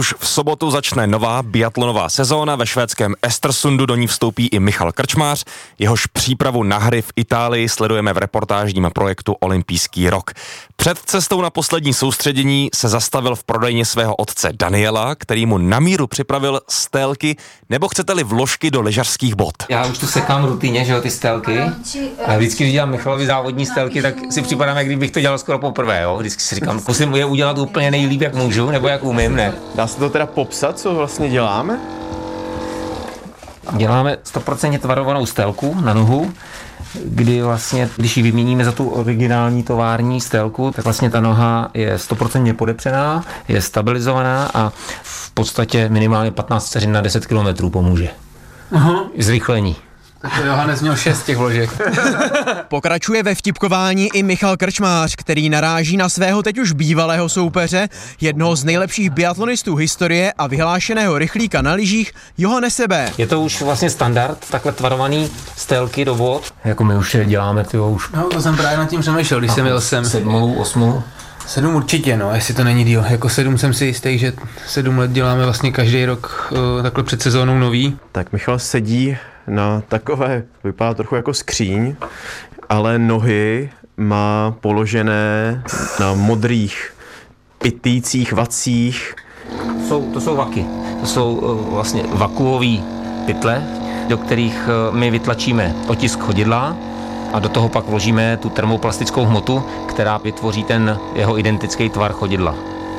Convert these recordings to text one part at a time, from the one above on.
Už v sobotu začne nová biatlonová sezóna, ve švédském Östersundu do ní vstoupí i Michal Krčmář, jehož přípravu na hry v Itálii sledujeme v reportážním projektu Olympijský rok. Před cestou na poslední soustředění se zastavil v prodejně svého otce Daniela, který mu na míru připravil stélky, nebo chcete-li vložky do lyžařských bot. Já už tu sekám rutině, že jo, ty stélky. A vždycky, když dělám Michalovi závodní stélky, tak si připadám, jak kdybych to dělal skoro poprvé, jo. Vždycky si říkám, musím je udělat úplně nejlíp, jak můžu, nebo jak umím, ne. Dá se to teda popsat, co vlastně děláme? Děláme 100% tvarovanou stélku na nohu, kdy vlastně, když ji vyměníme za tu originální tovární stélku, tak vlastně ta noha je 100% podepřená, je stabilizovaná a v podstatě minimálně 15 vteřin na 10 km pomůže. Zrychlení. Takže Johannes měl 6 těch vložek. Pokračuje ve vtipkování i Michal Krčmář, který naráží na svého teď už bývalého soupeře, jednoho z nejlepších biatlonistů historie a vyhlášeného rychlíka na lyžích Johannese B. Je to už vlastně standard, takhle tvarovaný stélky do bot, jako my už je děláme, tyjo, už. No, to jsem právě nad tím přemýšlel, když jsem jel sem. 7, 8. 7 určitě, no, jestli to není díl. Jako 7 jsem si jistý, že 7 let děláme vlastně každý rok takhle před sezónou nový. Tak Michal sedí na takové, vypadá trochu jako skříň, ale nohy má položené na modrých pytlících vacích. To jsou vaky. To jsou vlastně vakuový pytle, do kterých my vytlačíme otisk chodidla a do toho pak vložíme tu termoplastickou hmotu, která vytvoří ten jeho identický tvar chodidla.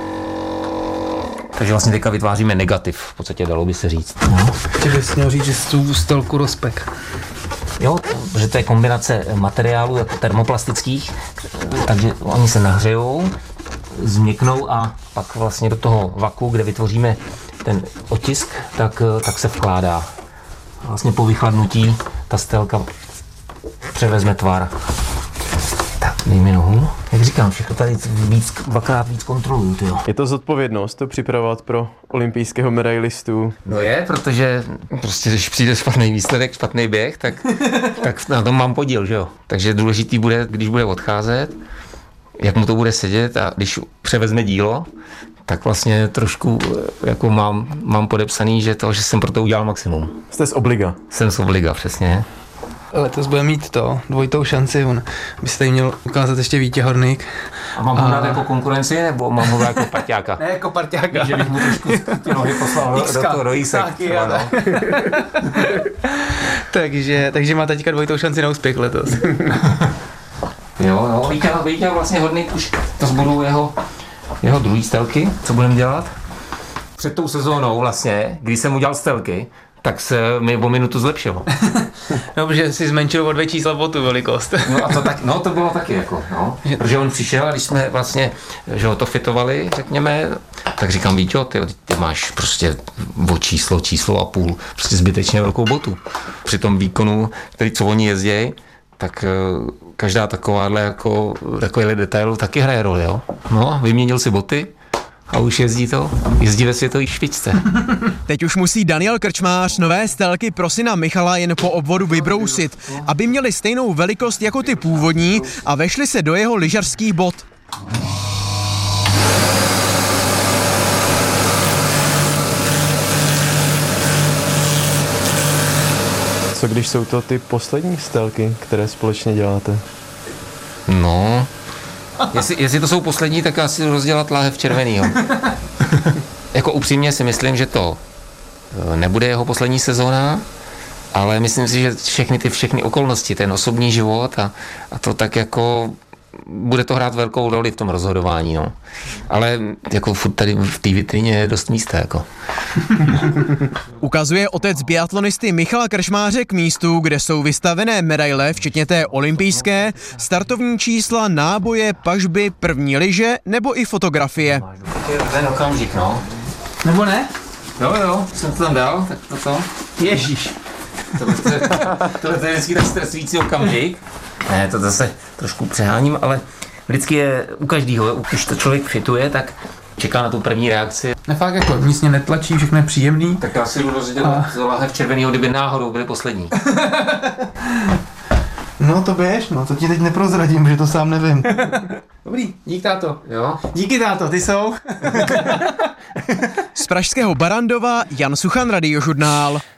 Takže vlastně teďka vytváříme negativ, v podstatě dalo by se říct. Ještě bys měl říct, že jsi tu stélku rozpek. Jo, protože to je kombinace materiálů jako termoplastických, takže oni se nahřejou, změknou a pak vlastně do toho vaku, kde vytvoříme ten otisk, tak se vkládá. Vlastně po vychladnutí ta stélka převezme tvar. Tak, dej mi nohu. Jak říkám, všechno tady dvakrát víc kontroluju, tyjo. Je to zodpovědnost to připravovat pro olympijského medailistu? No je, protože prostě když přijde špatný výsledek, špatný běh, tak na tom mám podíl, že jo. Takže důležitý bude, když bude odcházet, jak mu to bude sedět a když převezme dílo, tak vlastně trošku jako mám podepsaný, že jsem pro to udělal maximum. Jste z obliga? Jsem z obliga, přesně. Letos bude mít to dvojitou šanci, on by se tady měl ukázat ještě Vítě Horník. A mám ho dát jako konkurenci, nebo mám ho dát jako parťáka? Ne, jako parťáka. Že bych mu trošku ty nohy poslal do jísek. Takže má teďka dvojitou šanci na úspěch letos. Jo, Vítě vlastně Horník už, to budou jeho druhý stélky, co budeme dělat. Před tou sezónou vlastně, když jsem udělal stélky, tak se mi o minutu zlepšilo. No, protože jsi zmenšil o 2 čísla botu velikost. No to bylo taky jako, no. Protože on přišel a když jsme vlastně, že ho to fitovali, řekněme, tak říkám, Víťo, ty máš prostě o číslo a půl, prostě zbytečně velkou botu. Při tom výkonu, co oni jezdějí, tak každá takovýhle detail taky hraje roli, jo. No, vyměnil si boty, a už jezdí ve světové špičce. Teď už musí Daniel Krčmář nové stélky pro syna Michala jen po obvodu vybrousit, aby měli stejnou velikost jako ty původní a vešly se do jeho lyžařských bot. Co když jsou to ty poslední stélky, které společně děláte? No, jestli to jsou poslední, tak asi rozdělat láhev červenýho. Jako upřímně si myslím, že to nebude jeho poslední sezóna, ale myslím si, že všechny okolnosti, ten osobní život a to tak jako bude to hrát velkou roli v tom rozhodování, no. Ale jako furt tady v té vitrině je dost místa, jako. Ukazuje otec biatlonisty Michala Krčmáře k místu, kde jsou vystavené medaile, včetně té olympijské, startovní čísla, náboje, pažby, první lyže nebo i fotografie. Ten okamžik, no. Nebo ne? Jo, jsem to tam dal, tak toto. Ježíš. Tohle je vždycky tak stresující okamžik. Ne, to zase trošku přeháním, ale vždycky je u každého, když to člověk fituje, tak čeká na tu první reakci. Ne, fakt jako, nic mě netlačí, všechno je příjemný. Tak já si budu rozdělat z láhev červenýho, kdyby náhodou byli poslední. No to běž, no to ti teď neprozradím, že to sám nevím. Dobrý, dík táto. Jo? Díky táto, ty jsou. Z pražského Barandova Jan Suchan, Radiožurnál.